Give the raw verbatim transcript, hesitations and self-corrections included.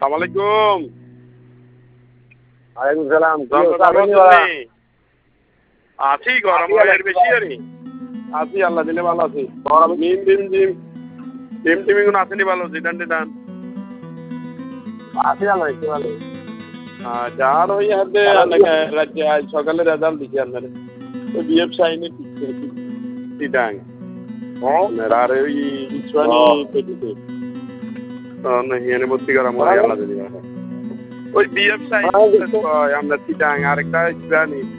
আলাইকুম। ওয়ালাইকুম সালাম। আছি গরম এর বেশি আরে আছি আল্লাহ দিলে ভালো আছি। মিম ডিম ডিম ডিম টিমি গুলো আসেনি ভালো জিদান টিদান আছি আল্লাহ একটু ভালো। যার ওই হাতে রাজ্যে আজ সকালে রেজাল্ট দিচ্ছে আপনার ওই বিএফ সাইনে টিটাং আর ওই ইসওয়ানি পেটিতে হিয়ানে ভর্তি করা মনে হয় আল্লাহ দিলে ভালো। ওই বিএফ সাইন আমরা টিটাং আরেকটা ইসরানি